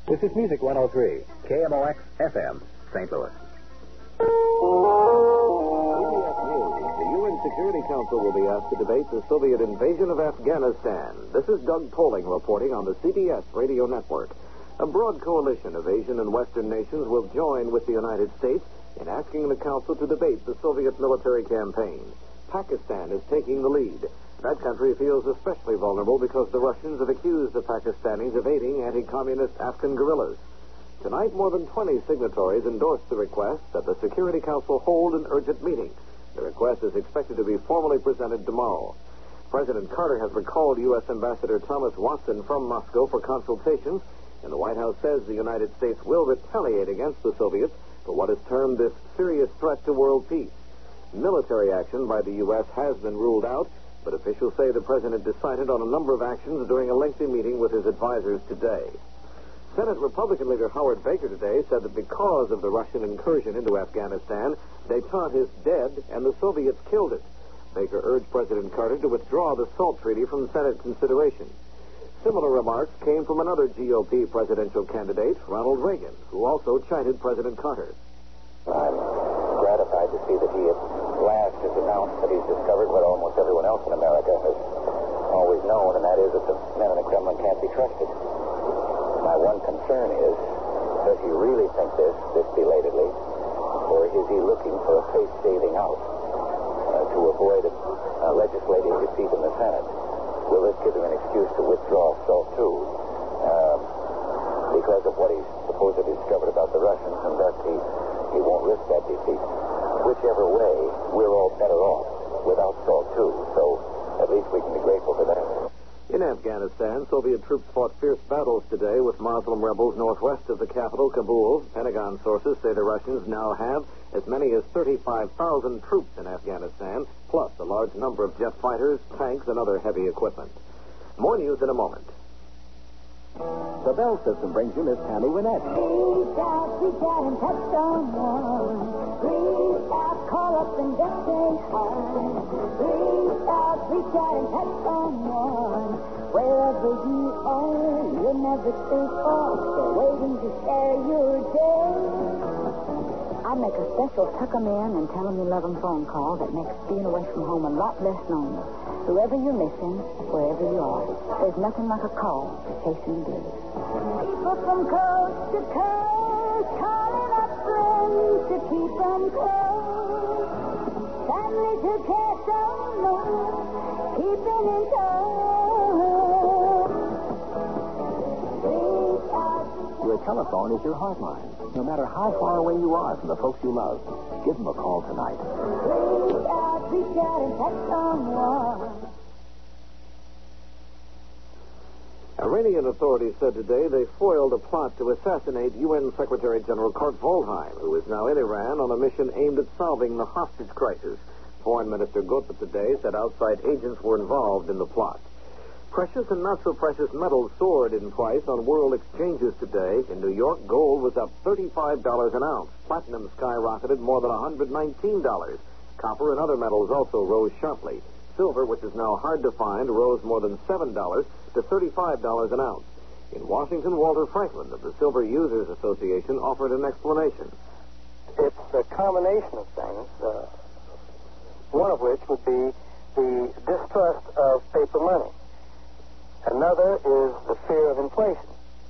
This is Music 103, KMOX FM, St. Louis. CBS News. The UN Security Council will be asked to debate the Soviet invasion of Afghanistan. This is Doug Poling reporting on the CBS radio network. A broad coalition of Asian and Western nations will join with the United States in asking the Council to debate the Soviet military campaign. Pakistan is taking the lead. That country feels especially vulnerable because the Russians have accused the Pakistanis of aiding anti-communist Afghan guerrillas. Tonight, more than 20 signatories endorsed the request that the Security Council hold an urgent meeting. The request is expected to be formally presented tomorrow. President Carter has recalled U.S. Ambassador Thomas Watson from Moscow for consultations, and the White House says the United States will retaliate against the Soviets for what is termed this serious threat to world peace. Military action by the U.S. has been ruled out, but officials say the president decided on a number of actions during a lengthy meeting with his advisors today. Senate Republican leader Howard Baker today said that because of the Russian incursion into Afghanistan, détente is dead and the Soviets killed it. Baker urged President Carter to withdraw the SALT treaty from Senate consideration. Similar remarks came from another GOP presidential candidate, Ronald Reagan, who also chided President Carter. I'm gratified to see that he at last has announced that he's discovered what almost everyone else in America has always known, and that is that the men in the Kremlin can't be trusted. My one concern is, does he really think this belatedly, or is he looking for a face-saving out to avoid a legislative defeat in the Senate? Will this give him an excuse to withdraw SALT II because of what he's supposedly discovered about the Russians, and thus he won't risk that defeat? Whichever way, we're all better off without SALT II, so at least we can be grateful for that. In Afghanistan, Soviet troops fought fierce battles today with Muslim rebels northwest of the capital, Kabul. Pentagon sources say the Russians now have as many as 35,000 troops in Afghanistan, plus a large number of jet fighters, tanks, and other heavy equipment. More news in a moment. The Bell System brings you Miss Tammy Wynette. Reach out and touch someone. Reach out, call up and just say hi. Reach out and touch someone. Wherever you are, you're never too far. They're waiting to share your day. I make a special tuck 'em in and tell 'em you love 'em phone call that makes being away from home a lot less lonely. Whoever you're missing, wherever you are, there's nothing like a call to chasing the blues. People from coast to coast, calling up friends to keep them close. Families who care so much, keeping in touch. Your telephone is your heartline. No matter how far away you are from the folks you love, give them a call tonight. Reach out and touch someone. Iranian authorities said today they foiled a plot to assassinate UN Secretary General Kurt Waldheim, who is now in Iran on a mission aimed at solving the hostage crisis. Foreign Minister Gutman today said outside agents were involved in the plot. Precious and not-so-precious metals soared in price on world exchanges today. In New York, gold was up $35 an ounce. Platinum skyrocketed more than $119. Copper and other metals also rose sharply. Silver, which is now hard to find, rose more than $7 to $35 an ounce. In Washington, Walter Franklin of the Silver Users Association offered an explanation. It's a combination of things, one of which would be the distrust of paper money. Another is the fear of inflation.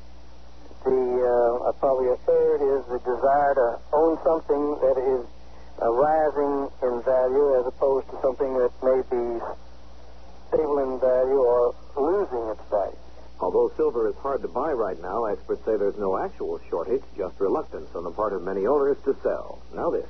Probably a third is the desire to own something that is rising in value as opposed to something that may be stable in value or losing its value. Although silver is hard to buy right now, experts say there's no actual shortage, just reluctance on the part of many owners to sell. Now this.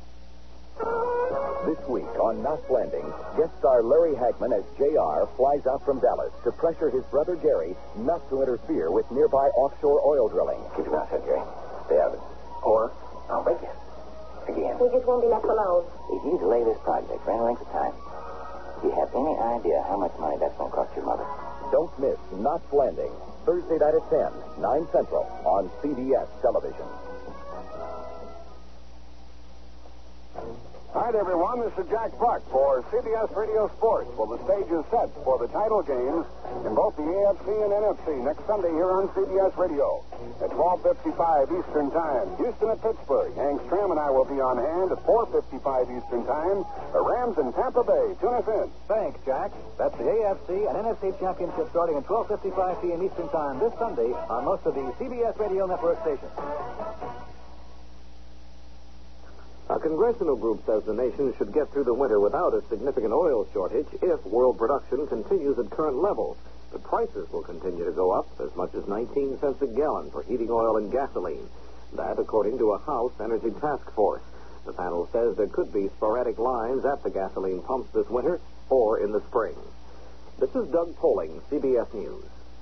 This week on Not Blending, guest star Larry Hagman as J.R. flies out from Dallas to pressure his brother Jerry not to interfere with nearby offshore oil drilling. Keep your mouth shut, Jerry. Stay out of it. Or I'll break you. Again. We just won't be left alone. If you delay this project for any length of time, do you have any idea how much money that's going to cost your mother? Don't miss Not Blending, Thursday night at 10, 9 Central on CBS Television. Hi, everyone. This is Jack Buck for CBS Radio Sports. Well, the stage is set for the title games in both the AFC and NFC next Sunday here on CBS Radio at 12:55 Eastern Time. Houston at Pittsburgh. Hank Stram and I will be on hand at 4:55 Eastern Time. The Rams in Tampa Bay. Tune us in. Thanks, Jack. That's the AFC and NFC Championship starting at 12:55 p.m. Eastern Time this Sunday on most of the CBS Radio Network stations. A congressional group says the nation should get through the winter without a significant oil shortage if world production continues at current levels. The prices will continue to go up as much as 19 cents a gallon for heating oil and gasoline. That, according to a House Energy Task Force. The panel says there could be sporadic lines at the gasoline pumps this winter or in the spring. This is Doug Poling, CBS News.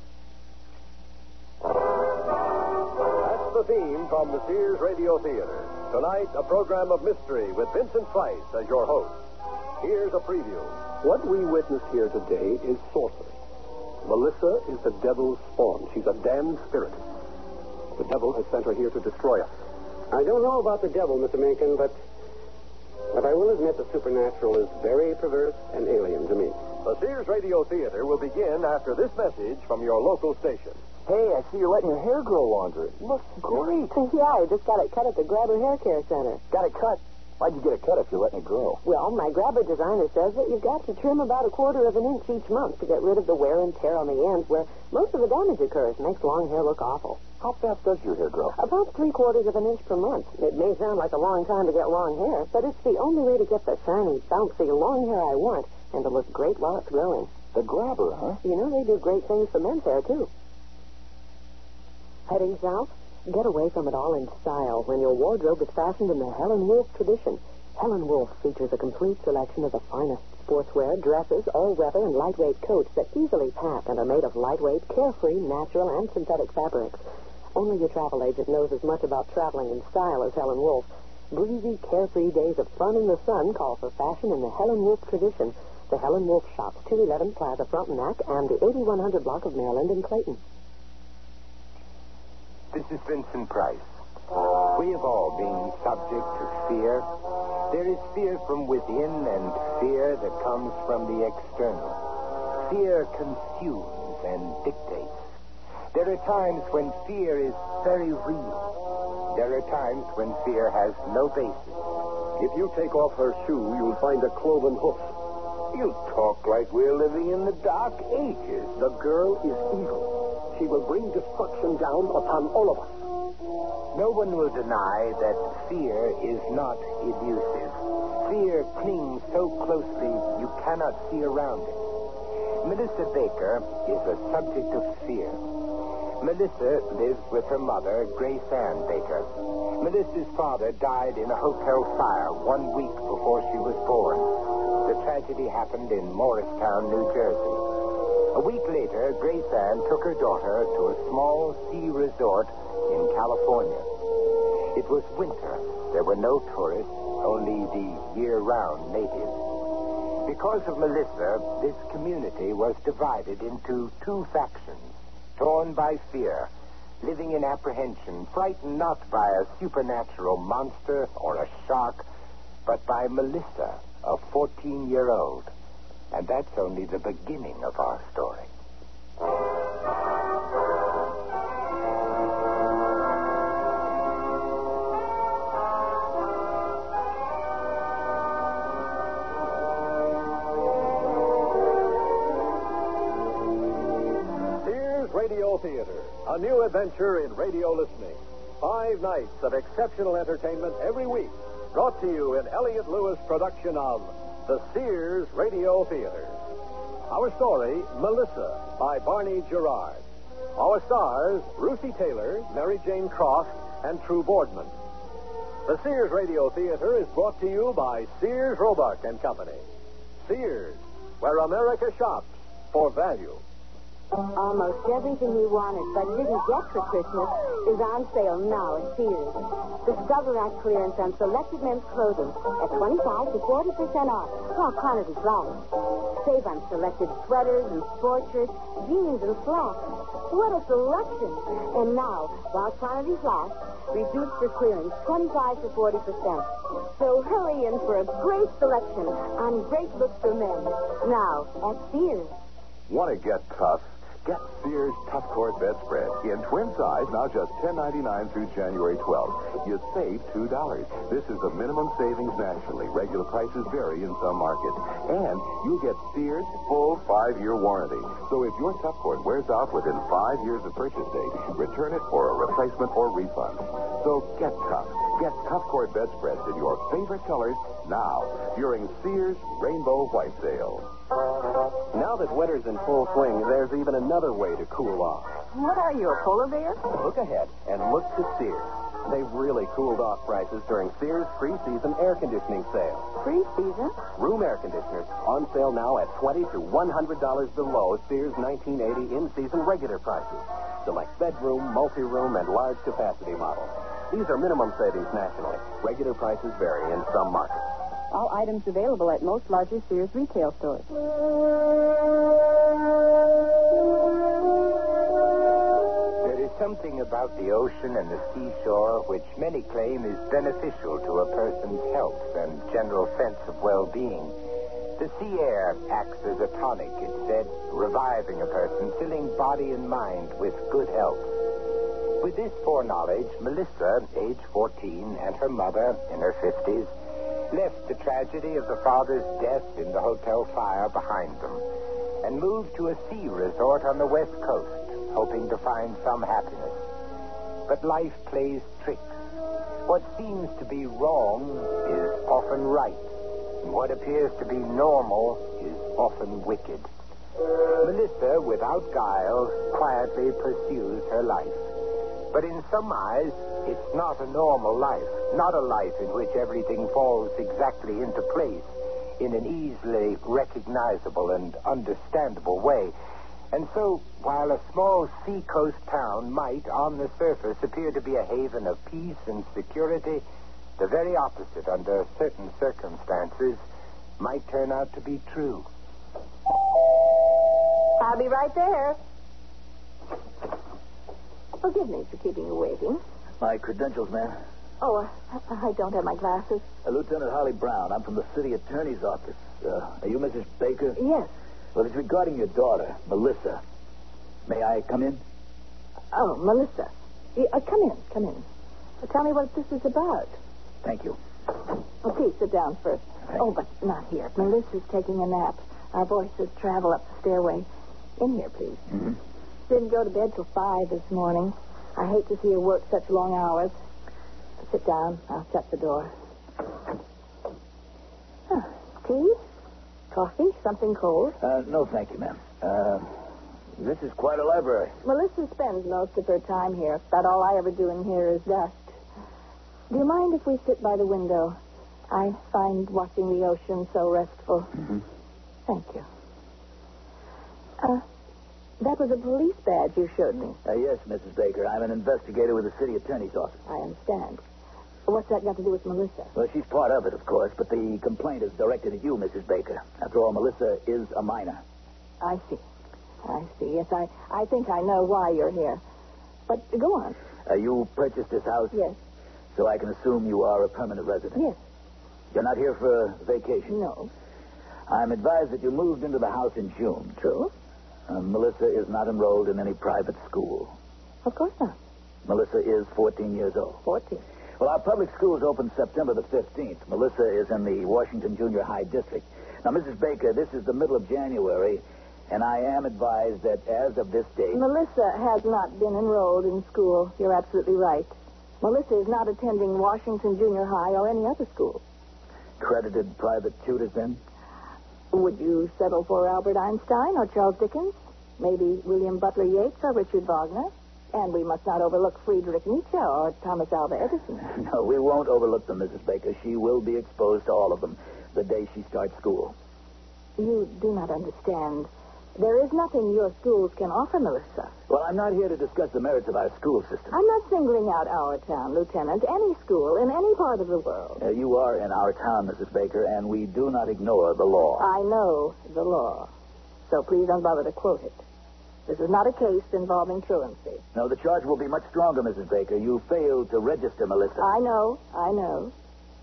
That's the theme from the Sears Radio Theater. Tonight, a program of mystery with Vincent Price as your host. Here's a preview. What we witness here today is sorcery. Melissa is the devil's spawn. She's a damned spirit. The devil has sent her here to destroy us. I don't know about the devil, Mr. Mencken, but I will admit the supernatural is very perverse and alien to me. The Sears Radio Theater will begin after this message from your local station. Hey, I see you're letting your hair grow longer. It looks great. Yeah, I just got it cut at the Grabber Hair Care Center. Got it cut? Why'd you get it cut if you're letting it grow? Well, my Grabber designer says that you've got to trim about 1/4 of an inch each month to get rid of the wear and tear on the ends where most of the damage occurs. Makes long hair look awful. How fast does your hair grow? About 3/4 of an inch per month. It may sound like a long time to get long hair, but it's the only way to get the shiny, bouncy, long hair I want and to look great while it's growing. The Grabber, huh? You know, they do great things for men's hair, too. Heading south? Get away from it all in style when your wardrobe is fashioned in the Helen Wolf tradition. Helen Wolf features a complete selection of the finest sportswear, dresses, all-weather, and lightweight coats that easily pack and are made of lightweight, carefree, natural, and synthetic fabrics. Only your travel agent knows as much about traveling in style as Helen Wolf. Breezy, carefree days of fun in the sun call for fashion in the Helen Wolf tradition. The Helen Wolf Shop, 211 Plaza Frontenac, and the 8100 block of Maryland and Clayton. This is Vincent Price. We have all been subject to fear. There is fear from within and fear that comes from the external. Fear consumes and dictates. There are times when fear is very real. There are times when fear has no basis. If you take off her shoe, you'll find a cloven hoof. You talk like we're living in the Dark Ages. The girl is evil. She will bring destruction down upon all of us. No one will deny that fear is not elusive. Fear clings so closely you cannot see around it. Melissa Baker is a subject of fear. Melissa lives with her mother, Grace Ann Baker. Melissa's father died in a hotel fire 1 week before she was born. The tragedy happened in Morristown, New Jersey. A week later, Grace Ann took her daughter to a small sea resort in California. It was winter. There were no tourists, only the year-round natives. Because of Melissa, this community was divided into two factions, torn by fear, living in apprehension, frightened not by a supernatural monster or a shark, but by Melissa, a 14-year-old. And that's only the beginning of our story. Sears Radio Theater, a new adventure in radio listening. 5 nights of exceptional entertainment every week, brought to you in Elliott Lewis production of the Sears Radio Theater. Our story, Melissa, by Barney Gerard. Our stars, Ruthie Taylor, Mary Jane Croft, and True Boardman. The Sears Radio Theater is brought to you by Sears Roebuck and Company. Sears, where America shops for value. Almost everything you wanted but didn't get for Christmas is on sale now at Sears. Discover our clearance on selected men's clothing at 25 to 40% off, while quantities last. Save on selected sweaters and sport shirts, jeans and slacks. What a selection! And now, while quantities last, reduced for clearance 25 to 40%. So hurry in for a great selection and great looks for men. Now, at Sears. Want to get tough? Get Sears Tough Cord Bedspread in twin size, now just $10.99 through January 12th. You save $2. This is the minimum savings nationally. Regular prices vary in some markets. And you get Sears full 5-year warranty. So if your Tough Cord wears out within 5 years of purchase date, return it for a replacement or refund. So get tough. Get Tough Cord Bedspreads in your favorite colors now during Sears Rainbow White Sale. Now that winter's in full swing, there's even another way to cool off. What are you, a polar bear? Look ahead and look to Sears. They've really cooled off prices during Sears free-season air conditioning sale. Pre-season? Room air conditioners on sale now at $20 to $100 below Sears 1980 in-season regular prices. Select bedroom, multi-room, and large capacity models. These are minimum savings nationally. Regular prices vary in some markets. All items available at most larger Sears retail stores. There is something about the ocean and the seashore which many claim is beneficial to a person's health and general sense of well-being. The sea air acts as a tonic, it's said, reviving a person, filling body and mind with good health. With this foreknowledge, Melissa, age 14, and her mother, in her 50s, left the tragedy of the father's death in the hotel fire behind them and moved to a sea resort on the West Coast, hoping to find some happiness. But life plays tricks. What seems to be wrong is often right, and what appears to be normal is often wicked. Melissa, without guile, quietly pursues her life. But in some eyes, it's not a normal life, not a life in which everything falls exactly into place in an easily recognizable and understandable way. And so, while a small seacoast town might, on the surface, appear to be a haven of peace and security, the very opposite, under certain circumstances, might turn out to be true. I'll be right there. Forgive me for keeping you waiting. My credentials, ma'am. Oh, I don't have my glasses. Lieutenant Harley Brown. I'm from the city attorney's office. Are you Mrs. Baker? Yes. Well, it's regarding your daughter, Melissa. May I come in? Oh, Melissa. Come in. Tell me what this is about. Thank you. Oh, please sit down first. But not here. Melissa's taking a nap. Our voices travel up the stairway. In here, please. Mm-hmm. Didn't go to bed till 5 this morning. I hate to see her work such long hours. Sit down. I'll shut the door. Tea? Coffee? Something cold? No, thank you, ma'am. This is quite a library. Melissa spends most of her time here. About all I ever do in here is dust. Do you mind if we sit by the window? I find watching the ocean so restful. Mm-hmm. Thank you. That was a police badge you showed me. Yes, Mrs. Baker. I'm an investigator with the city attorney's office. I understand. What's that got to do with Melissa? Well, she's part of it, of course, but the complaint is directed at you, Mrs. Baker. After all, Melissa is a minor. I see. Yes, I think I know why you're here. But go on. You purchased this house? Yes. So I can assume you are a permanent resident? Yes. You're not here for vacation? No. I'm advised that you moved into the house in June. True. Melissa is not enrolled in any private school. Of course not. Melissa is 14 years old. 14. Well, our public schools open September the 15th. Melissa is in the Washington Junior High District. Now, Mrs. Baker, this is the middle of January, and I am advised that as of this date... Melissa has not been enrolled in school. You're absolutely right. Melissa is not attending Washington Junior High or any other school. Credited private tutors, then? Would you settle for Albert Einstein or Charles Dickens? Maybe William Butler Yeats or Richard Wagner? And we must not overlook Friedrich Nietzsche or Thomas Alva Edison. No, we won't overlook them, Mrs. Baker. She will be exposed to all of them the day she starts school. You do not understand. There is nothing your schools can offer, Melissa. Well, I'm not here to discuss the merits of our school system. I'm not singling out our town, Lieutenant. Any school in any part of the world. You are in our town, Mrs. Baker, and we do not ignore the law. I know the law. So please don't bother to quote it. This is not a case involving truancy. No, the charge will be much stronger, Mrs. Baker. You failed to register Melissa. I know.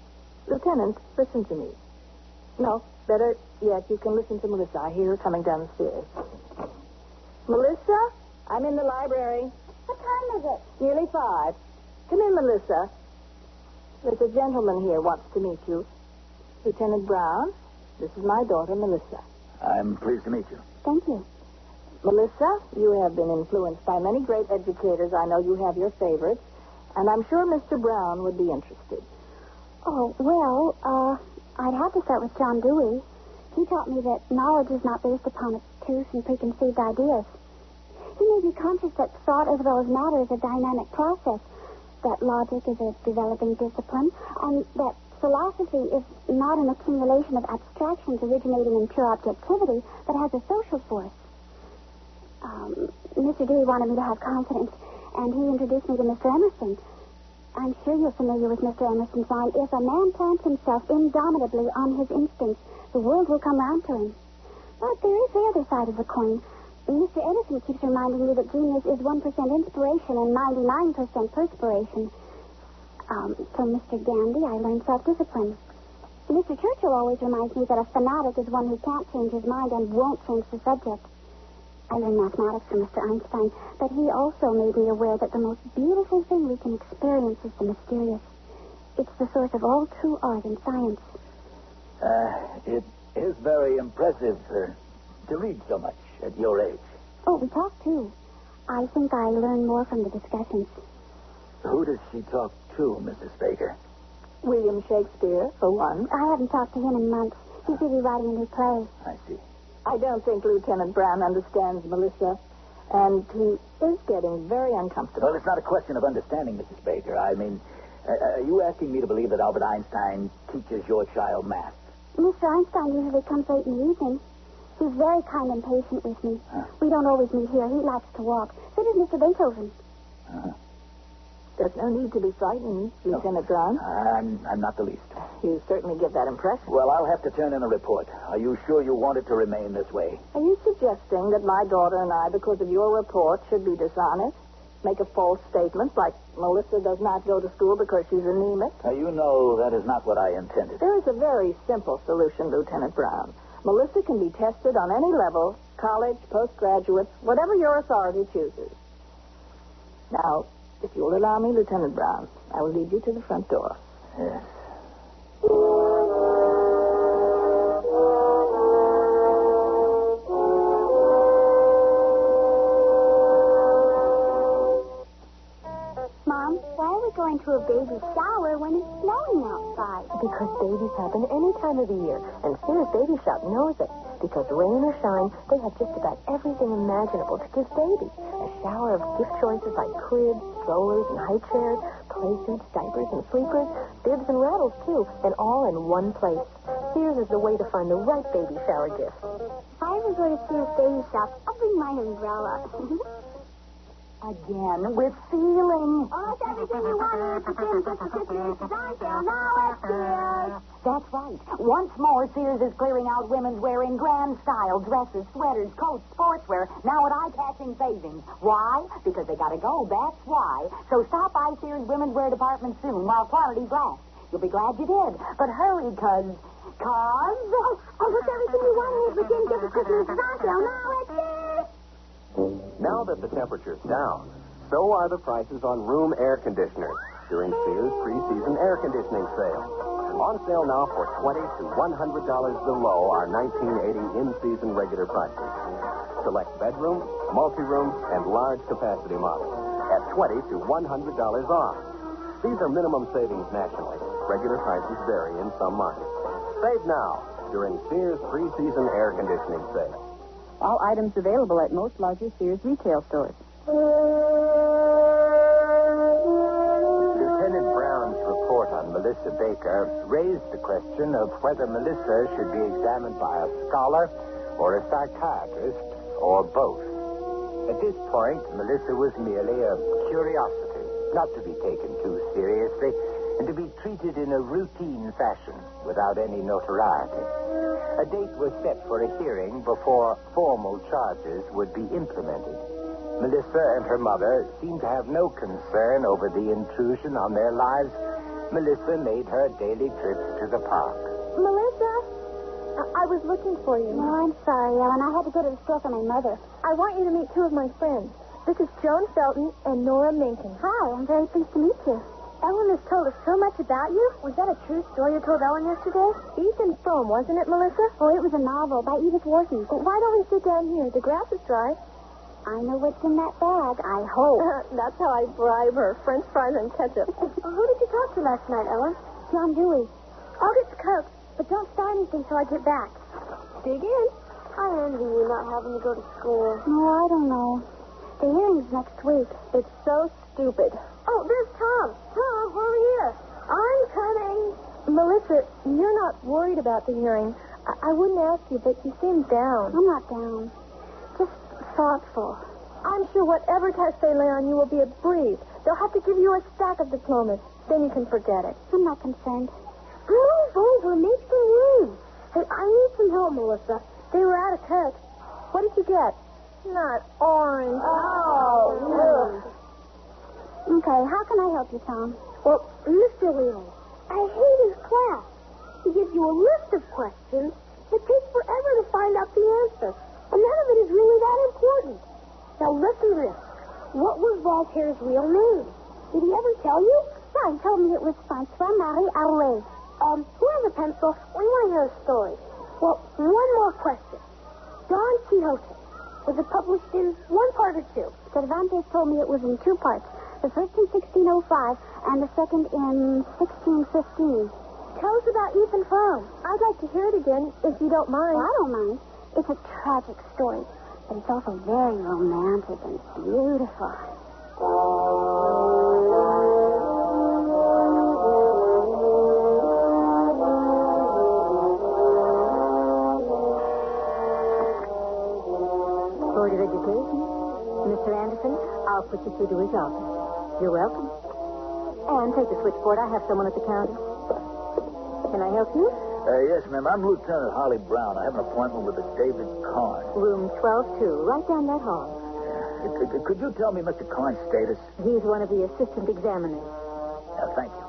Lieutenant, listen to me. No, better yet, you can listen to Melissa. I hear her coming down the stairs. Melissa, I'm in the library. What time is it? Nearly 5. Come in, Melissa. There's a gentleman here wants to meet you. Lieutenant Brown, this is my daughter, Melissa. I'm pleased to meet you. Thank you. Melissa, you have been influenced by many great educators. I know you have your favorites, and I'm sure Mr. Brown would be interested. Oh, well, I'd have to start with John Dewey. He taught me that knowledge is not based upon obtuse and preconceived ideas. He made me conscious that thought as well as matter is a dynamic process, that logic is a developing discipline, and that philosophy is not an accumulation of abstractions originating in pure objectivity, but has a social force. Mr. Dewey wanted me to have confidence, and he introduced me to Mr. Emerson. I'm sure you're familiar with Mr. Emerson's line, if a man plants himself indomitably on his instincts, the world will come round to him. But there is the other side of the coin. Mr. Edison keeps reminding me that genius is 1% inspiration and 99% perspiration. From Mr. Gandhi, I learned self-discipline. Mr. Churchill always reminds me that a fanatic is one who can't change his mind and won't change the subject. I learned mathematics from Mr. Einstein, but he also made me aware that the most beautiful thing we can experience is the mysterious. It's the source of all true art and science. It is very impressive to read so much at your age. Oh, we talk, too. I think I learn more from the discussions. Who does she talk to, Mrs. Baker? William Shakespeare, for one. I haven't talked to him in months. He's busy writing a new play. I see. I don't think Lieutenant Brown understands Melissa, and he is getting very uncomfortable. Well, it's not a question of understanding, Mrs. Baker. I mean, are you asking me to believe that Albert Einstein teaches your child math? Mr. Einstein usually comes late in the evening. He's very kind and patient with me. Huh. We don't always meet here. He likes to walk. So does Mr. Beethoven. Uh-huh. There's no need to be frightened, Lieutenant Brown. I'm not the least. You certainly give that impression. Well, I'll have to turn in a report. Are you sure you want it to remain this way? Are you suggesting that my daughter and I, because of your report, should be dishonest? Make a false statement like Melissa does not go to school because she's anemic? You know that is not what I intended. There is a very simple solution, Lieutenant Brown. Melissa can be tested on any level, college, postgraduate, whatever your authority chooses. Now, if you'll allow me, Lieutenant Brown, I will lead you to the front door. Yes. Mom, why are we going to a baby shower when it's snowing outside? Because babies happen any time of the year, and Sears Baby Shop knows it. Because rain or shine, they have just about everything imaginable to give baby. A shower of gift choices like cribs, strollers, and high chairs, play suits, diapers, and sleepers, bibs and rattles, too, and all in one place. Sears is the way to find the right baby shower gift. If I ever go to Sears Baby Shop, I'll bring my umbrella. Again, with feeling. Oh, it's everything you wanted. The Sears Christmas design sale now at Sears. That's right. Once more, Sears is clearing out women's wear in grand style. Dresses, sweaters, coats, sportswear, now at eye-catching savings. Why? Because they gotta go, that's why. So stop by Sears women's wear department soon while quantities last. You'll be glad you did. But hurry, cause... Oh, it's everything you wanted. The Sears Christmas design sale now at Sears. Now that the temperature's down, so are the prices on room air conditioners during Sears pre-season air conditioning sale. On sale now for $20 to $100 below our 1980 in-season regular prices. Select bedroom, multi-room, and large capacity models at $20 to $100 off. These are minimum savings nationally. Regular prices vary in some markets. Save now during Sears pre-season air conditioning sale. All items available at most larger Sears retail stores. Lieutenant Brown's report on Melissa Baker raised the question of whether Melissa should be examined by a scholar or a psychiatrist or both. At this point, Melissa was merely a curiosity, not to be taken too seriously, and to be treated in a routine fashion without any notoriety. A date was set for a hearing before formal charges would be implemented. Melissa and her mother seemed to have no concern over the intrusion on their lives, Melissa made her daily trips to the park. Melissa? I was looking for you. No, I'm sorry, Ellen. I had to go to the store for my mother. I want you to meet two of my friends. This is Joan Felton and Nora Menken. Hi, I'm very pleased to meet you. Ellen has told us so much about you. Was that a true story you told Ellen yesterday? Ethan Frome, wasn't it, Melissa? Oh, it was a novel by Edith Wharton. Well, why don't we sit down here? The grass is dry. I know what's in that bag, I hope. That's how I bribe her. French fries and ketchup. Who did you talk to last night, Ellen? John Dewey. I'll get the Coke, but don't start anything till I get back. Dig in. I envy you not having to go to school. No, I don't know. The hearing's next week. It's so stupid. Oh, there's Tom. Tom, over here. I'm coming. Melissa, you're not worried about the hearing. I wouldn't ask you, but you seem down. I'm not down. Just thoughtful. I'm sure whatever test they lay on you will be a breeze. They'll have to give you a stack of diplomas. Then you can forget it. I'm not concerned. Move over. Make some room. Hey, I need some help, Melissa. They were out of touch. What did you get? Not orange. Oh, okay, how can I help you, Tom? Well, Mr. Leland, I hate his class. He gives you a list of questions. It takes forever to find out the answer. And none of it is really that important. Now, listen to this. What was Voltaire's real name? Did he ever tell you? Yeah, he told me it was François-Marie Arouet. Who has a pencil? We want to hear a story. Well, one more question. Don Quixote. Was it published in one part or two? Cervantes told me it was in two parts. The first in 1605 and the second in 1615. Tell us about Ethan Frome. I'd like to hear it again, if you don't mind. I don't mind. It's a tragic story, but it's also very romantic and beautiful. Board of Education. Mr. Anderson, I'll put you through to his office. You're welcome. And take the switchboard. I have someone at the counter. Can I help you? Yes, ma'am. I'm Lieutenant Harley Brown. I have an appointment with David Karn. Room 12-2, right down that hall. Could you tell me Mr. Karn's status? He's one of the assistant examiners. Thank you.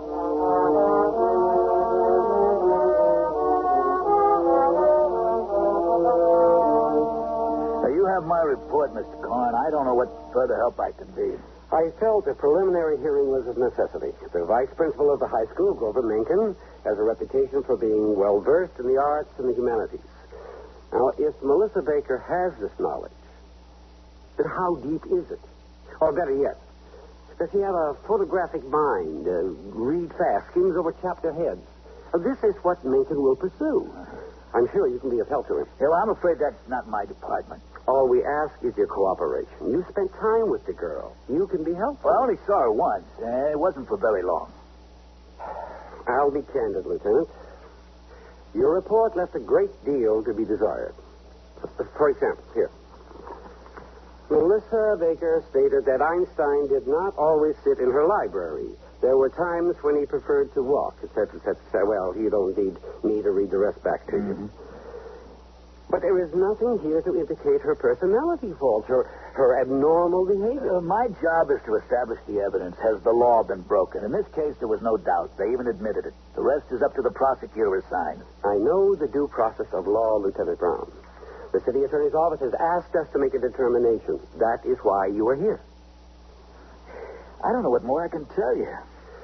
You have my report, Mr. Karn. I don't know what further help I can be. I felt a preliminary hearing was a necessity. The vice principal of the high school, Grover Menken, has a reputation for being well-versed in the arts and the humanities. Now, if Melissa Baker has this knowledge, then how deep is it? Or better yet, does she have a photographic mind, read fast, skims over chapter heads? This is what Menken will pursue. I'm sure you can be of help to him. Well, I'm afraid that's not my department. All we ask is your cooperation. You spent time with the girl. You can be helpful. Well, I only saw her once. It wasn't for very long. I'll be candid, Lieutenant. Your report left a great deal to be desired. For example, here. Melissa Baker stated that Einstein did not always sit in her library. There were times when he preferred to walk, etc., etc. Well, you don't need me to read the rest back to you. But there is nothing here to indicate her personality faults, her abnormal behavior. My job is to establish the evidence. Has the law been broken? In this case, there was no doubt. They even admitted it. The rest is up to the prosecutor assigned. I know the due process of law, Lieutenant Brown. The city attorney's office has asked us to make a determination. That is why you are here. I don't know what more I can tell you.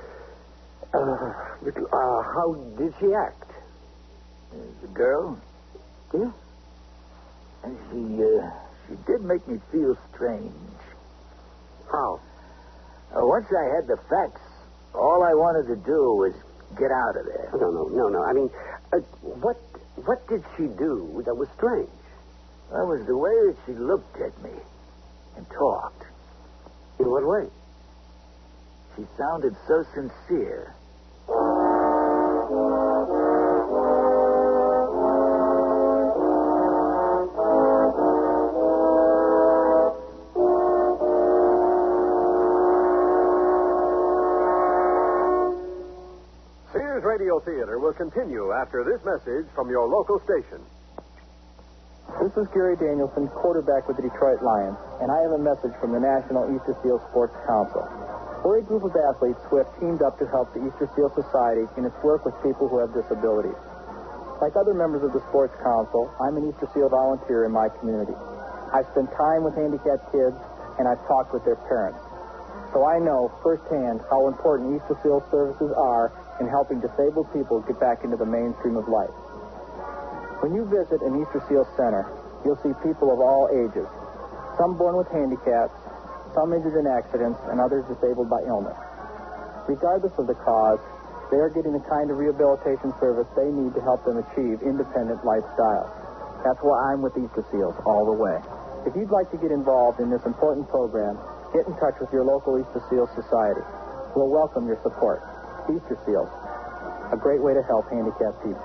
How did she act? The girl? Yeah. And she did make me feel strange. How? Once I had the facts, all I wanted to do was get out of there. No. I mean, what did she do that was strange? That was the way that she looked at me and talked. In what way? She sounded so sincere. Sears Radio Theater will continue after this message from your local station. This is Gary Danielson, quarterback with the Detroit Lions, and I have a message from the National Easterfield Sports Council. We're a group of athletes who have teamed up to help the Easter Seal Society in its work with people who have disabilities. Like other members of the Sports Council, I'm an Easter Seal volunteer in my community. I spend time with handicapped kids, and I've talked with their parents. So I know firsthand how important Easter Seal services are in helping disabled people get back into the mainstream of life. When you visit an Easter Seal center, you'll see people of all ages, some born with handicaps, some injured in accidents, and others disabled by illness. Regardless of the cause, they are getting the kind of rehabilitation service they need to help them achieve independent lifestyles. That's why I'm with Easter Seals all the way. If you'd like to get involved in this important program, get in touch with your local Easter Seals Society. We'll welcome your support. Easter Seals, a great way to help handicapped people.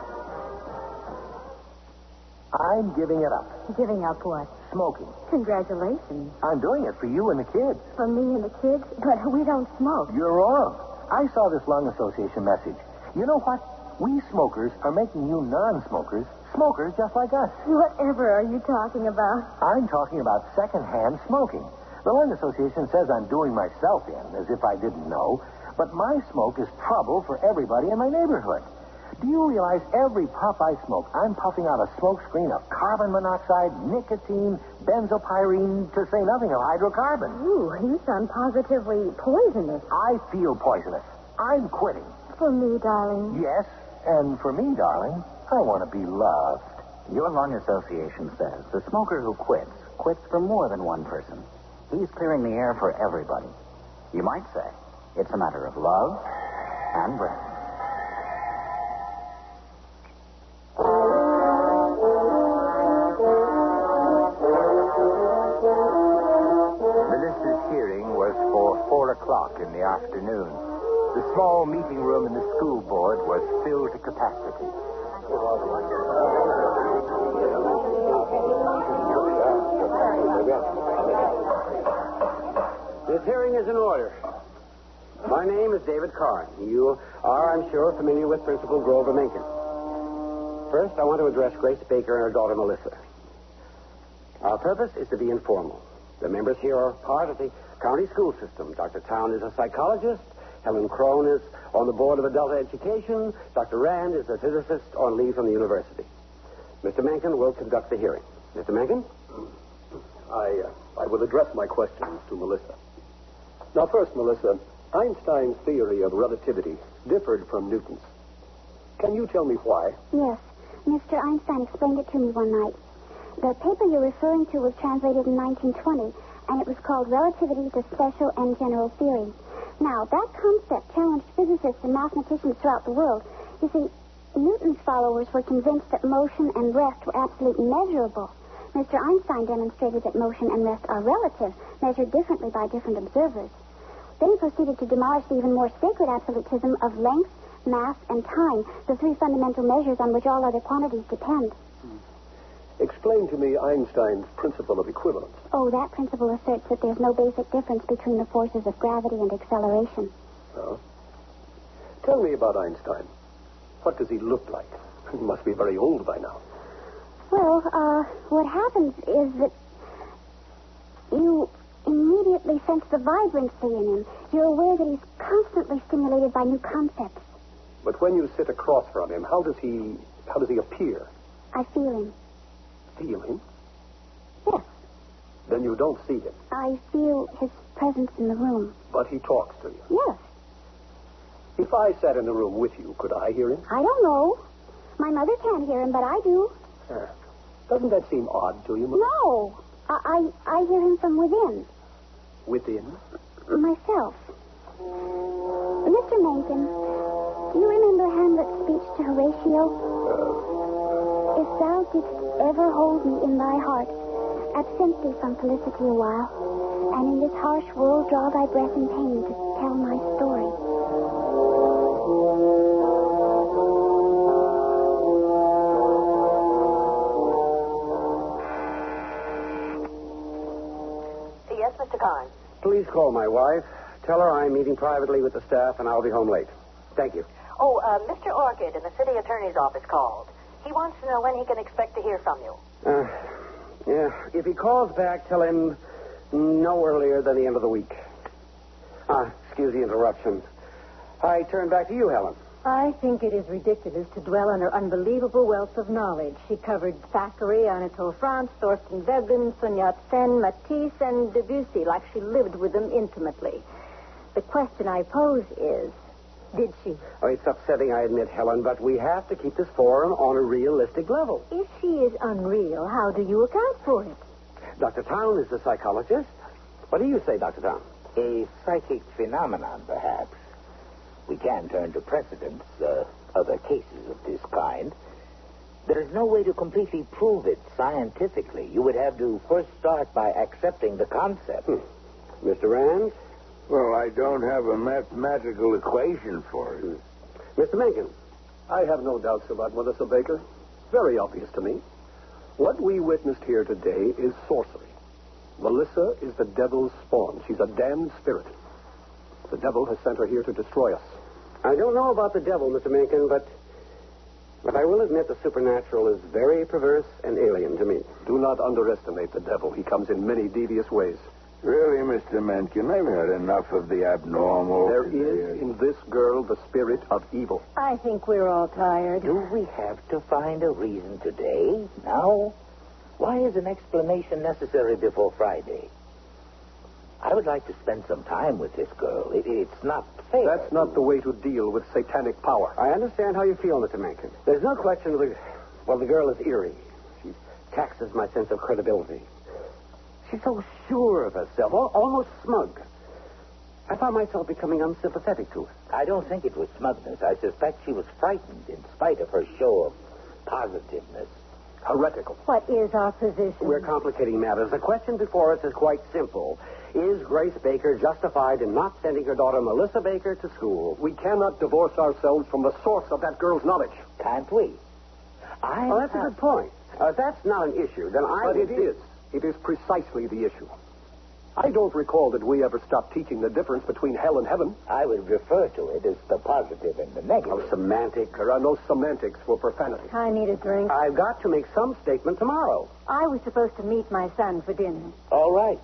I'm giving it up. Giving up what? Smoking. Congratulations. I'm doing it for you and the kids. For me and the kids? But we don't smoke. You're wrong. I saw this lung association message. You know what? We smokers are making you non-smokers smokers just like us. Whatever are you talking about? I'm talking about secondhand smoking. The Lung Association says I'm doing myself in, as if I didn't know, but my smoke is trouble for everybody in my neighborhood. Do you realize every puff I smoke, I'm puffing out a smoke screen of carbon monoxide, nicotine, benzopyrene, to say nothing of hydrocarbons? Ooh, you sound positively poisonous. I feel poisonous. I'm quitting. For me, darling. Yes, and for me, darling, I want to be loved. Your Lung Association says the smoker who quits for more than one person. He's clearing the air for everybody. You might say it's a matter of love and breath. Melissa's hearing was for 4 o'clock in the afternoon. The small meeting room in the school board was filled to capacity. This hearing is in order. My name is David Carn. You are, I'm sure, familiar with Principal Grover Mencken. First, I want to address Grace Baker and her daughter, Melissa. Our purpose is to be informal. The members here are part of the county school system. Dr. Town is a psychologist. Helen Crone is on the board of adult education. Dr. Rand is a physicist on leave from the university. Mr. Mencken will conduct the hearing. Mr. Mencken? I will address my questions to Melissa. Now, first, Melissa, Einstein's theory of relativity differed from Newton's. Can you tell me why? Yes. Mr. Einstein explained it to me one night. The paper you're referring to was translated in 1920, and it was called Relativity, the Special and General Theory. Now, that concept challenged physicists and mathematicians throughout the world. You see, Newton's followers were convinced that motion and rest were absolutely measurable. Mr. Einstein demonstrated that motion and rest are relative, measured differently by different observers. Then he proceeded to demolish the even more sacred absolutism of length, mass, and time, the three fundamental measures on which all other quantities depend. Explain to me Einstein's principle of equivalence. Oh, that principle asserts that there's no basic difference between the forces of gravity and acceleration. Oh? Tell me about Einstein. What does he look like? He must be very old by now. Well, what happens is that you immediately sense the vibrancy in him. You're aware that he's constantly stimulated by new concepts. But when you sit across from him, how does he appear? I feel him. Feel him? Yes. Then you don't see him. I feel his presence in the room. But he talks to you. Yes. If I sat in the room with you, could I hear him? I don't know. My mother can't hear him, but I do. Doesn't that seem odd to you? No. I hear him from within. Within? Myself. Mr. Mencken, do you remember Hamlet's speech to Horatio? If thou didst ever hold me in thy heart, absent thee from felicity a while, and in this harsh world draw thy breath in pain to tell my story. Yes, Mr. Carn. Please call my wife. Tell her I'm meeting privately with the staff and I'll be home late. Thank you. Oh, Mr. Orchid in the city attorney's office called. He wants to know when he can expect to hear from you. Yeah. If he calls back, tell him no earlier than the end of the week. excuse the interruption. I turn back to you, Helen. I think it is ridiculous to dwell on her unbelievable wealth of knowledge. She covered Thackeray, Anatole France, Thorstein Veblen, Sun Yat-sen, Matisse, and Debussy like she lived with them intimately. The question I pose is, did she? Oh, it's upsetting, I admit, Helen, but we have to keep this forum on a realistic level. If she is unreal, how do you account for it? Dr. Town is the psychologist. What do you say, Dr. Town? A psychic phenomenon, perhaps. We can turn to precedents, other cases of this kind. There is no way to completely prove it scientifically. You would have to first start by accepting the concept. Mr. Rand? Well, I don't have a mathematical equation for it. Mr. Mencken? I have no doubts about Melissa Baker. Very obvious to me. What we witnessed here today is sorcery. Melissa is the devil's spawn. She's a damned spirit. The devil has sent her here to destroy us. I don't know about the devil, Mr. Mencken, but I will admit the supernatural is very perverse and alien to me. Do not underestimate the devil. He comes in many devious ways. Really, Mr. Mencken, I've had enough of the abnormal. There is in this girl the spirit of evil. I think we're all tired. Do we have to find a reason today? Now? Why is an explanation necessary before Friday? I would like to spend some time with this girl. It's not fair. That's not the way to deal with satanic power. I understand how you feel, Mr. Mencken. There's no question of the girl is eerie. She taxes my sense of credibility. She's so sure of herself, almost smug. I found myself becoming unsympathetic to her. I don't think it was smugness. I suspect she was frightened in spite of her show of positiveness. Heretical. What is our position? We're complicating matters. The question before us is quite simple. Is Grace Baker justified in not sending her daughter Melissa Baker to school? We cannot divorce ourselves from the source of that girl's knowledge. Can't we? Well, that's a good point. If that's not an issue, then But it is. It is precisely the issue. I don't recall that we ever stopped teaching the difference between hell and heaven. I would refer to it as the positive and the negative. Oh, semantics. There are no semantics for profanity. I need a drink. I've got to make some statement tomorrow. I was supposed to meet my son for dinner. All right.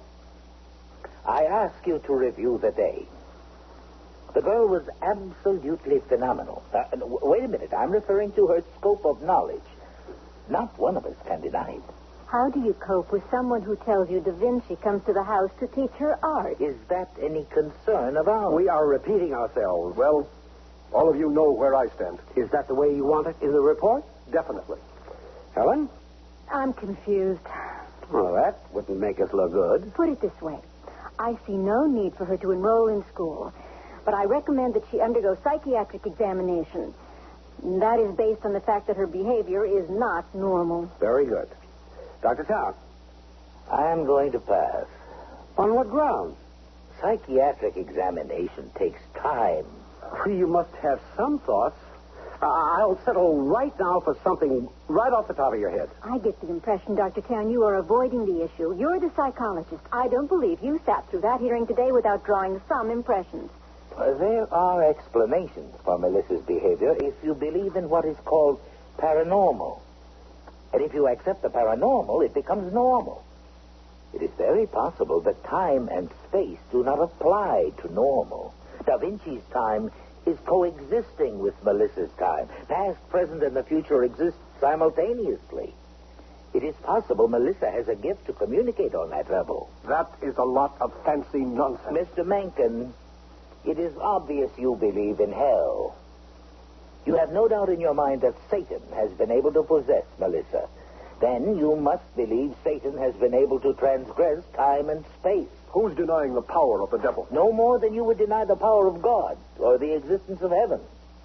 I ask you to review the day. The girl was absolutely phenomenal. Wait a minute. I'm referring to her scope of knowledge. Not one of us can deny it. How do you cope with someone who tells you Da Vinci comes to the house to teach her art? Is that any concern of ours? We are repeating ourselves. Well, all of you know where I stand. Is that the way you want it in the report? Definitely. Helen? I'm confused. Well, that wouldn't make us look good. Put it this way. I see no need for her to enroll in school, but I recommend that she undergo psychiatric examination. That is based on the fact that her behavior is not normal. Very good. Dr. Town? I'm going to pass. On what grounds? Psychiatric examination takes time. You must have some thoughts. I'll settle right now for something right off the top of your head. I get the impression, Dr. Town, you are avoiding the issue. You're the psychologist. I don't believe you sat through that hearing today without drawing some impressions. There are explanations for Melissa's behavior if you believe in what is called paranormal. And if you accept the paranormal, it becomes normal. It is very possible that time and space do not apply to normal. Da Vinci's time is coexisting with Melissa's time. Past, present, and the future exist simultaneously. It is possible Melissa has a gift to communicate on that level. That is a lot of fancy nonsense. Mr. Mencken, it is obvious you believe in hell. You have no doubt in your mind that Satan has been able to possess Melissa. Then you must believe Satan has been able to transgress time and space. Who's denying the power of the devil? No more than you would deny the power of God or the existence of heaven.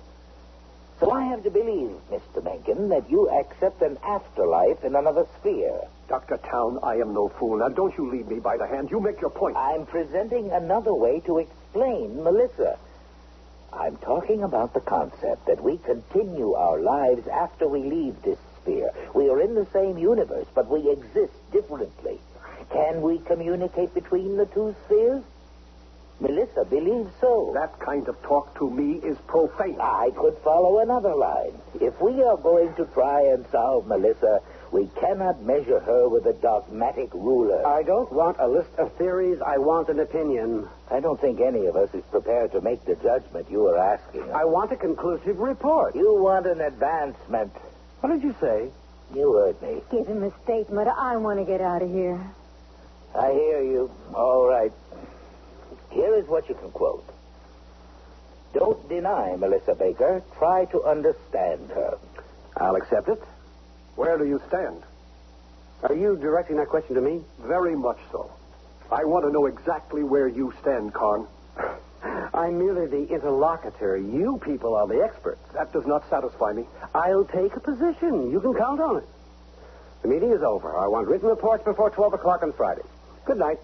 So I have to believe, Mr. Mencken, that you accept an afterlife in another sphere. Dr. Town, I am no fool. Now, don't you lead me by the hand. You make your point. I'm presenting another way to explain Melissa. I'm talking about the concept that we continue our lives after we leave this sphere. We are in the same universe, but we exist differently. Can we communicate between the two spheres? Melissa believes so. That kind of talk to me is profane. I could follow another line. If we are going to try and solve Melissa, We cannot measure her with a dogmatic ruler. I don't want a list of theories. I want an opinion. I don't think any of us is prepared to make the judgment you are asking. I want a conclusive report. You want an advancement. What did you say? You heard me. Give him a statement. I want to get out of here. I hear you. All right. Here is what you can quote. Don't deny Melissa Baker. Try to understand her. I'll accept it. Where do you stand? Are you directing that question to me? Very much so. I want to know exactly where you stand, Karn. I'm merely the interlocutor. You people are the experts. That does not satisfy me. I'll take a position. You can count on it. The meeting is over. I want written reports before 12 o'clock on Friday. Good night.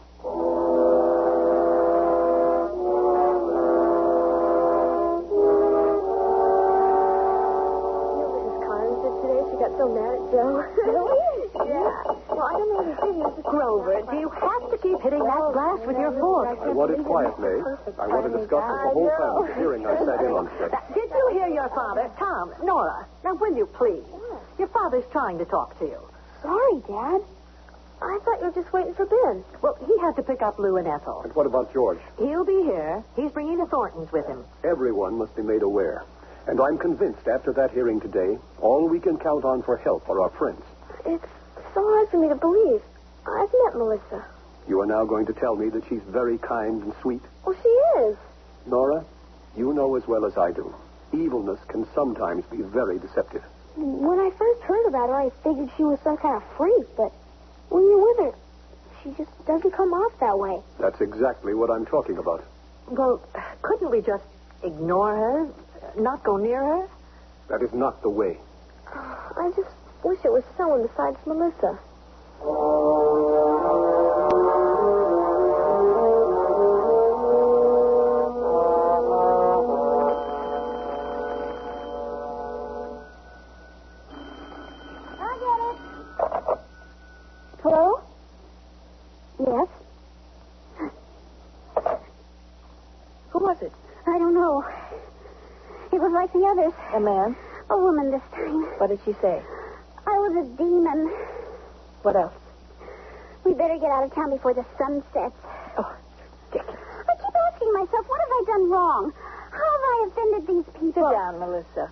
So mad at Joe. Really? Yeah. Well, I don't know anything. Grover, do you have to keep hitting that glass with your fork? I want it quiet, May. I want to discuss with the whole family. The hearing I sat in on today. Did you hear your father? Tom, Nora, now will you please? Your father's trying to talk to you. Sorry, Dad. I thought you were just waiting for Ben. Well, he had to pick up Lou and Ethel. And what about George? He'll be here. He's bringing the Thorntons with him. Everyone must be made aware. And I'm convinced after that hearing today, all we can count on for help are our friends. It's so hard for me to believe. I've met Melissa. You are now going to tell me that she's very kind and sweet? Well, she is. Nora, you know as well as I do. Evilness can sometimes be very deceptive. When I first heard about her, I figured she was some kind of freak, but when you're with her, she just doesn't come off that way. That's exactly what I'm talking about. Well, couldn't we just ignore her? Not go near her? That is not the way. I just wish it was someone besides Melissa. I'll get it. Hello? Yes? Who was it? I don't know. It was like the others. A man? A woman this time. What did she say? I was a demon. What else? We better get out of town before the sun sets. Oh, ridiculous. I keep asking myself, what have I done wrong? How have I offended these people? Sit down, Melissa.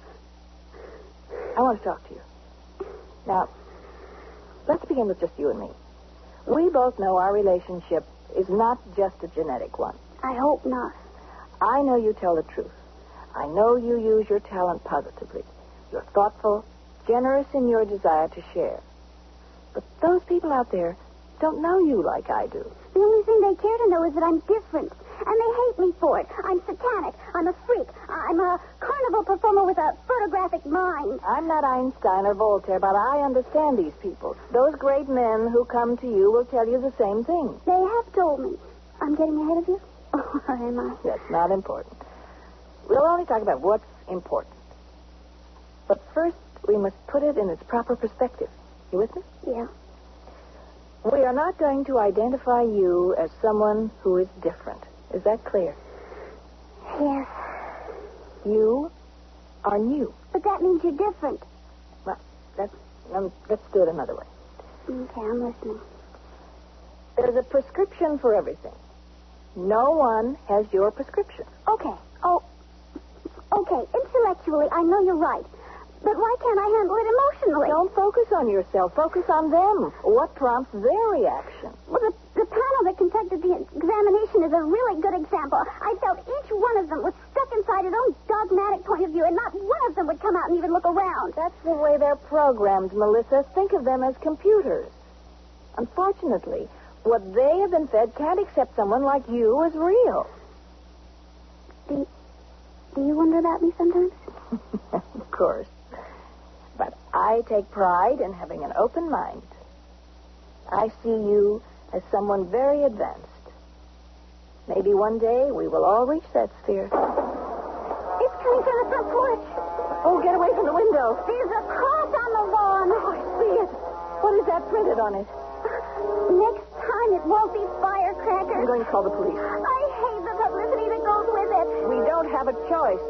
I want to talk to you. Now, let's begin with just you and me. We both know our relationship is not just a genetic one. I hope not. I know you tell the truth. I know you use your talent positively. You're thoughtful, generous in your desire to share. But those people out there don't know you like I do. The only thing they care to know is that I'm different. And they hate me for it. I'm satanic. I'm a freak. I'm a carnival performer with a photographic mind. I'm not Einstein or Voltaire, but I understand these people. Those great men who come to you will tell you the same thing. They have told me. I'm getting ahead of you? Or am I? That's not important. We'll only talk about what's important. But first, we must put it in its proper perspective. You with me? Yeah. We are not going to identify you as someone who is different. Is that clear? Yes. You are new. But that means you're different. Well, let's do it another way. Okay, I'm listening. There's a prescription for everything. No one has your prescription. Okay. Oh, okay. Intellectually, I know you're right. But why can't I handle it emotionally? Don't focus on yourself. Focus on them. What prompts their reaction? Well, the panel that conducted the examination is a really good example. I felt each one of them was stuck inside its own dogmatic point of view, and not one of them would come out and even look around. That's the way they're programmed, Melissa. Think of them as computers. Unfortunately, what they have been fed can't accept someone like you as real. Do you wonder about me sometimes? Of course. But I take pride in having an open mind. I see you as someone very advanced. Maybe one day we will all reach that sphere. It's coming from the front porch. Oh, get away from the window. There's a cross on the lawn. Oh, I see it. What is that printed on it? Next time it won't be firecrackers. I'm going to call the police. I hate the publicity that goes with it. We don't have a choice.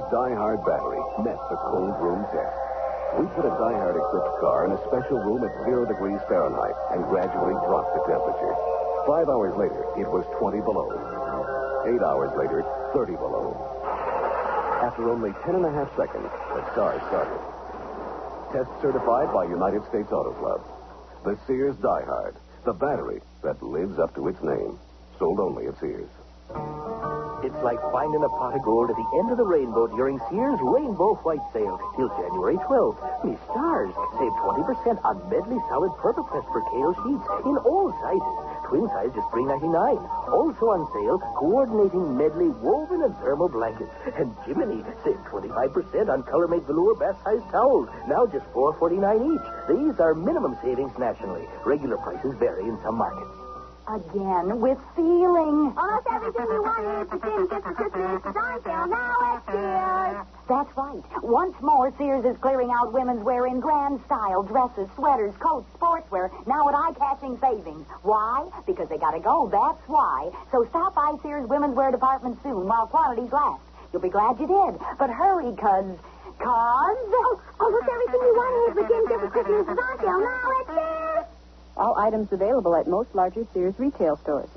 Die-Hard battery met the cold room test. We put a Die-Hard-equipped car in a special room at 0 degrees Fahrenheit and gradually dropped the temperature. 5 hours later, it was 20 below. 8 hours later, 30 below. After only 10 and a half seconds, the car started. Test certified by United States Auto Club. The Sears Die-Hard, the battery that lives up to its name. Sold only at Sears. It's like finding a pot of gold at the end of the rainbow during Sears Rainbow White Sale till January 12th. Me stars, save 20% on Medley Solid Permapress percale sheets in all sizes. Twin size just $3.99. Also on sale, coordinating Medley woven and thermal blankets. And Jiminy, save 25% on color-made velour bath-size towels. Now just $4.49 each. These are minimum savings nationally. Regular prices vary in some markets. Again, with feeling. Almost everything you wanted to Jim gets for Christmas is on sale now at Sears. That's right. Once more, Sears is clearing out women's wear in grand style. Dresses, sweaters, coats, sportswear. Now at eye-catching savings. Why? Because they gotta go. That's why. So stop by Sears women's wear department soon while quantities last. You'll be glad you did. But hurry, cause... almost everything you wanted for Jim gets for Christmas is on sale now at Sears. All items available at most larger Sears retail stores.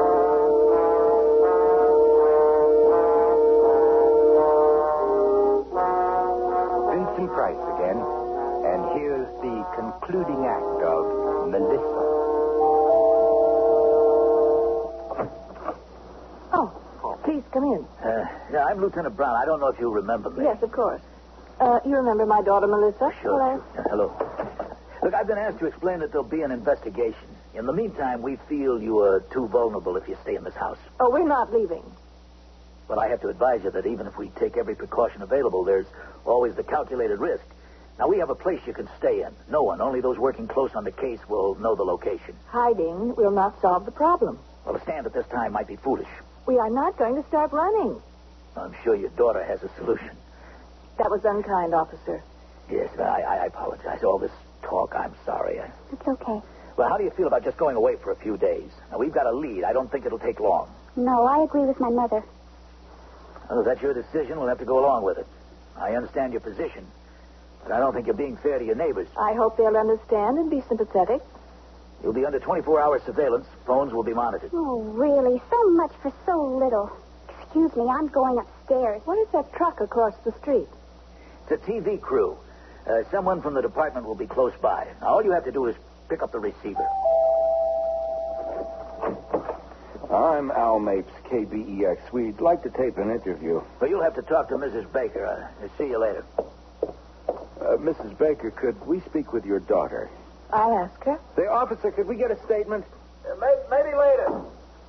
Vincent Price again. And here's the concluding act of Melissa. Oh, please come in. Yeah, I'm Lieutenant Brown. I don't know if you remember me. Yes, of course. You remember my daughter, Melissa? Sure. Hello. Hello. Look, I've been asked to explain that there'll be an investigation. In the meantime, we feel you are too vulnerable if you stay in this house. Oh, we're not leaving. But I have to advise you that even if we take every precaution available, there's always the calculated risk. Now, we have a place you can stay in. No one, only those working close on the case, will know the location. Hiding will not solve the problem. Well, to stand at this time might be foolish. We are not going to start running. I'm sure your daughter has a solution. That was unkind, officer. Yes, I apologize. All this talk, I'm sorry. It's okay. Well, how do you feel about just going away for a few days? Now, we've got a lead. I don't think it'll take long. No, I agree with my mother. Well, if that's your decision, we'll have to go along with it. I understand your position, but I don't think you're being fair to your neighbors. I hope they'll understand and be sympathetic. You'll be under 24-hour surveillance. Phones will be monitored. Oh, really? So much for so little. Excuse me, I'm going upstairs. What is that truck across the street? It's a TV crew. Someone from the department will be close by. Now, all you have to do is pick up the receiver. I'm Al Mapes, KBEX. We'd like to tape an interview. But you'll have to talk to Mrs. Baker. I'll see you later. Mrs. Baker, could we speak with your daughter? I'll ask her. The officer, could we get a statement? Maybe later.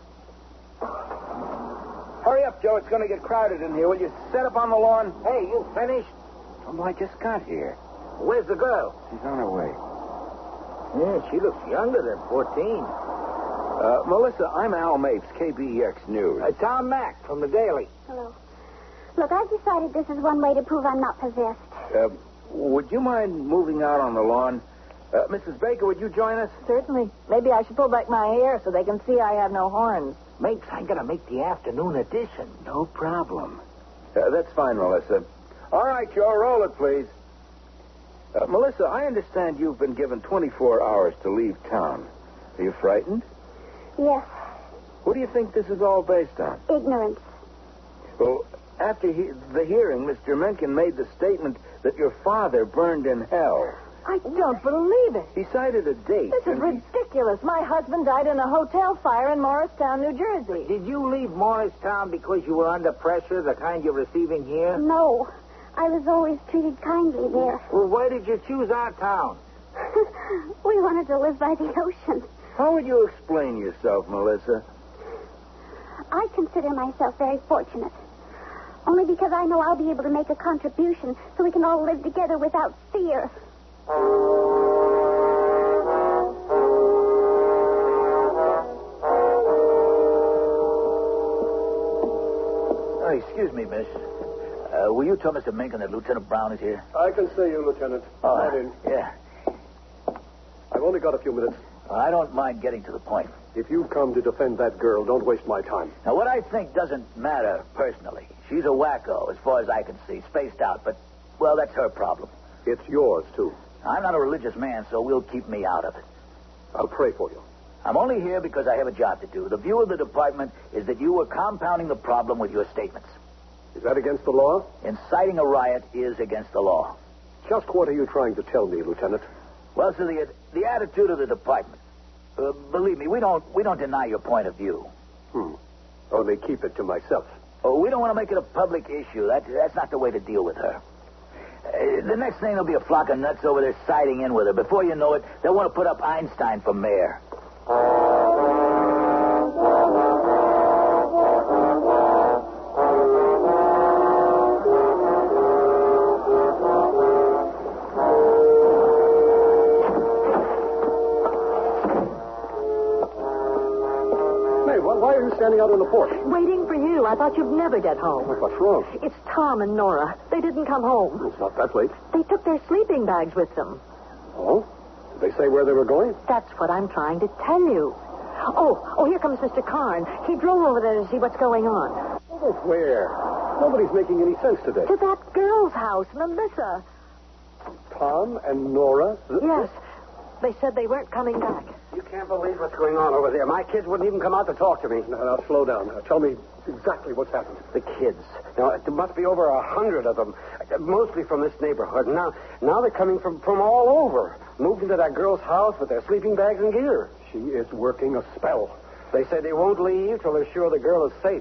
Hurry up, Joe. It's going to get crowded in here. Will you set up on the lawn? Hey, you finished? Oh, I just got here. Where's the girl? She's on her way. Yeah, she looks younger than 14. Melissa, I'm Al Mapes, KBEX News. Tom Mack from the Daily. Hello. Look, I've decided this is one way to prove I'm not possessed. Would you mind moving out on the lawn? Mrs. Baker, would you join us? Certainly. Maybe I should pull back my hair so they can see I have no horns. Mapes, I'm going to make the afternoon edition. No problem. That's fine, Melissa. All right, Joe, roll it, please. Melissa, I understand you've been given 24 hours to leave town. Are you frightened? Yes. What do you think this is all based on? Ignorance. Well, after the hearing, Mr. Mencken made the statement that your father burned in hell. I don't believe it. He cited a date. This is ridiculous. My husband died in a hotel fire in Morristown, New Jersey. Did you leave Morristown because you were under pressure, the kind you're receiving here? No. I was always treated kindly there. Well, why did you choose our town? We wanted to live by the ocean. How would you explain yourself, Melissa? I consider myself very fortunate. Only because I know I'll be able to make a contribution so we can all live together without fear. Oh, excuse me, miss. Will you tell Mr. Mencken that Lieutenant Brown is here? I can see you, Lieutenant. Come on in. Yeah. I've only got a few minutes. I don't mind getting to the point. If you've come to defend that girl, don't waste my time. Now, what I think doesn't matter personally. She's a wacko, as far as I can see. Spaced out, but, well, that's her problem. It's yours, too. I'm not a religious man, so we'll keep me out of it. I'll pray for you. I'm only here because I have a job to do. The view of the department is that you were compounding the problem with your statements. Is that against the law? Inciting a riot is against the law. Just what are you trying to tell me, Lieutenant? Well, sir, the attitude of the department. Believe me, we don't deny your point of view. Only keep it to myself. Oh, we don't want to make it a public issue. That's not the way to deal with her. The next thing, there'll be a flock of nuts over there siding in with her. Before you know it, they'll want to put up Einstein for mayor. Why are you standing out on the porch? Waiting for you. I thought you'd never get home. What's wrong? It's Tom and Nora. They didn't come home. It's not that late. They took their sleeping bags with them. Oh? Did they say where they were going? That's what I'm trying to tell you. Oh, here comes Mr. Karn. He drove over there to see what's going on. Oh, where? Nobody's making any sense today. To that girl's house, Melissa. Tom and Nora? Yes. They said they weren't coming back. You can't believe what's going on over there. My kids wouldn't even come out to talk to me. Now, slow down. Tell me exactly what's happened. The kids. Now, there must be over 100 of them, mostly from this neighborhood. Now they're coming from all over. Moved into that girl's house with their sleeping bags and gear. She is working a spell. They say they won't leave till they're sure the girl is safe.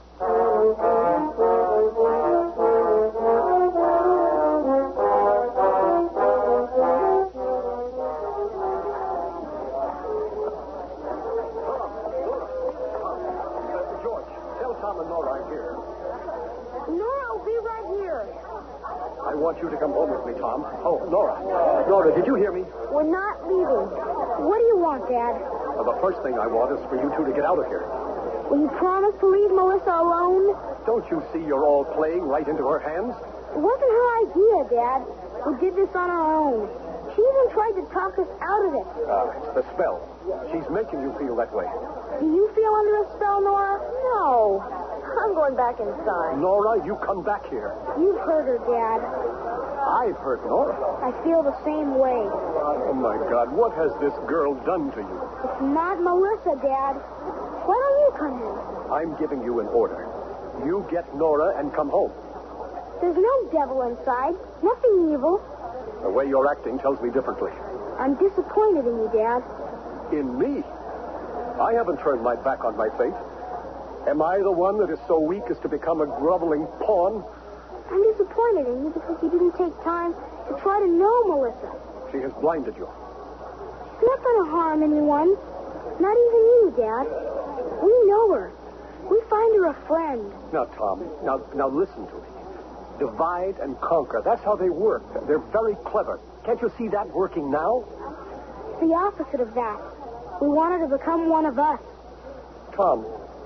I want you to come home with me, Tom. Oh, Nora. Nora, did you hear me? We're not leaving. What do you want, Dad? Well, the first thing I want is for you two to get out of here. Will you promise to leave Melissa alone? Don't you see you're all playing right into her hands? It wasn't her idea, Dad. We did this on our own. She even tried to talk us out of it. It's the spell. She's making you feel that way. Do you feel under a spell, Nora? No. I'm going back inside. Nora, you come back here. You've heard her, Dad. I've heard Nora. I feel the same way. Oh, my God. What has this girl done to you? It's not Melissa, Dad. Why don't you come in? I'm giving you an order. You get Nora and come home. There's no devil inside. Nothing evil. The way you're acting tells me differently. I'm disappointed in you, Dad. In me? I haven't turned my back on my faith. Am I the one that is so weak as to become a groveling pawn? I'm disappointed in you because you didn't take time to try to know Melissa. She has blinded you. She's not going to harm anyone. Not even you, Dad. We know her. We find her a friend. Now, Tom, now listen to me. Divide and conquer. That's how they work. They're very clever. Can't you see that working now? It's the opposite of that. We want her to become one of us. Tom,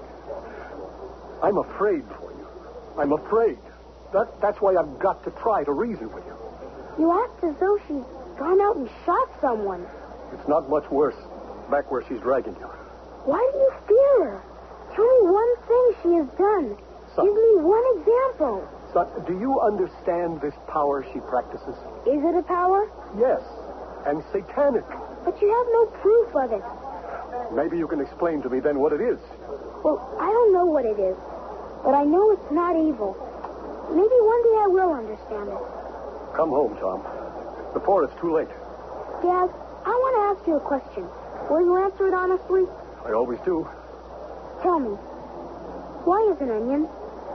I'm afraid for you. I'm afraid. That's why I've got to try to reason with you. You act as though she's gone out and shot someone. It's not much worse back where she's dragging you. Why do you fear her? Tell me one thing she has done. Son. Give me one example. Son, do you understand this power she practices? Is it a power? Yes, and satanic. But you have no proof of it. Maybe you can explain to me then what it is. Well, I don't know what it is, but I know it's not evil. Maybe one day I will understand it. Come home, Tom. Before it's too late. Dad, I want to ask you a question. Will you answer it honestly? I always do. Tell me, why is an onion?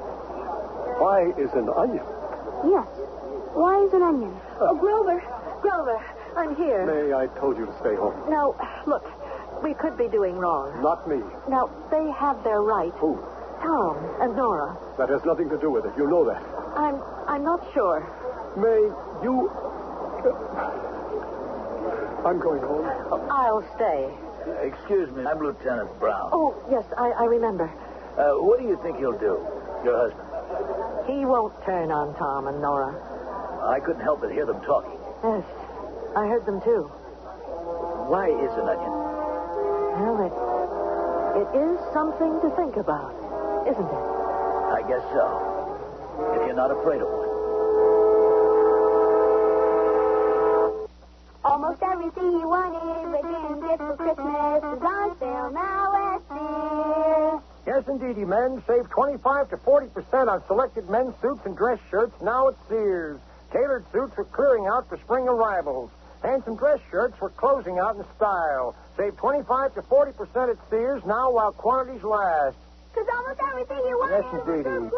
Why is an onion? Yes, why is an onion? Oh, Grover, I'm here. May, I told you to stay home. Now, look, we could be doing wrong. Not me. Now, they have their right. Who? Tom and Nora. That has nothing to do with it. You know that. I'm not sure. May, you... I'm going home. I'll stay. Excuse me, I'm Lieutenant Brown. Oh, yes, I remember. What do you think he'll do, your husband? He won't turn on Tom and Nora. I couldn't help but hear them talking. Yes, I heard them too. Why is an onion? Well, it is something to think about, isn't it? I guess so. if you're not afraid of one. Almost everything you wanted again just for Christmas is on sale now at Sears. Yes, indeedy, men. Save 25 to 40% on selected men's suits and dress shirts now at Sears. Tailored suits are clearing out for spring arrivals. Handsome dress shirts were closing out in style. Save 25 to 40% at Sears now while quantities last. Because almost everything you want. Yes, indeedy.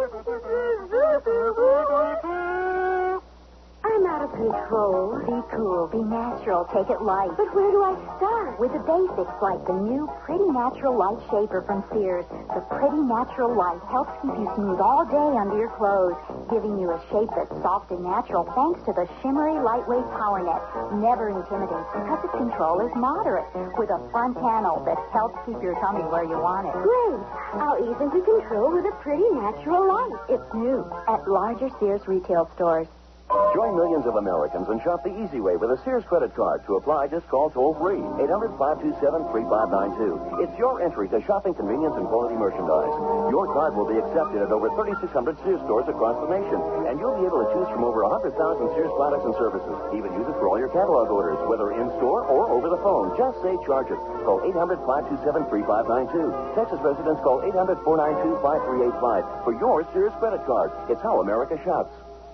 I'm out of control. Be cool. Be natural. Take it light. But where do I start? With the basics like the new Pretty Natural Light Shaper from Sears. The Pretty Natural Light helps keep you smooth all day under your clothes, giving you a shape that's soft and natural thanks to the shimmery, lightweight power net. Never intimidates because its control is moderate with a front panel that helps keep your tummy where you want it. Great. I'll ease into control with a Pretty Natural Light. It's new at larger Sears retail stores. Join millions of Americans and shop the easy way with a Sears credit card. To apply, just call toll-free, 800-527-3592. It's your entry to shopping convenience and quality merchandise. Your card will be accepted at over 3,600 Sears stores across the nation, and you'll be able to choose from over 100,000 Sears products and services. Even use it for all your catalog orders, whether in-store or over the phone. Just say charge it. Call 800-527-3592. Texas residents call 800-492-5385 for your Sears credit card. It's how America shops.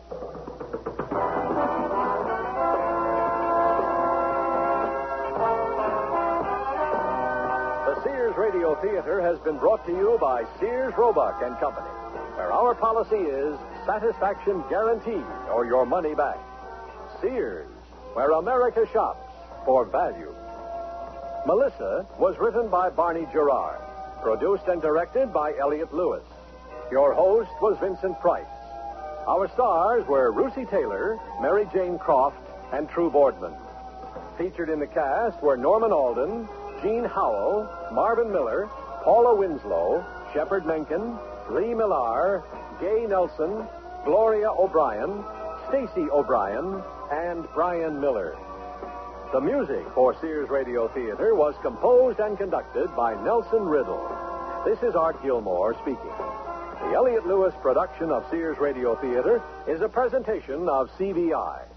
Radio Theater has been brought to you by Sears Roebuck and Company, where our policy is satisfaction guaranteed or your money back. Sears, where America shops for value. Melissa was written by Barney Gerard, produced and directed by Elliott Lewis. Your host was Vincent Price. Our stars were Russi Taylor, Mary Jane Croft, and True Boardman. Featured in the cast were Norman Alden, Gene Howell, Marvin Miller, Paula Winslow, Shepard Menken, Lee Millar, Gay Nelson, Gloria O'Brien, Stacy O'Brien, and Brian Miller. The music for Sears Radio Theater was composed and conducted by Nelson Riddle. This is Art Gilmore speaking. The Elliott Lewis production of Sears Radio Theater is a presentation of CBI.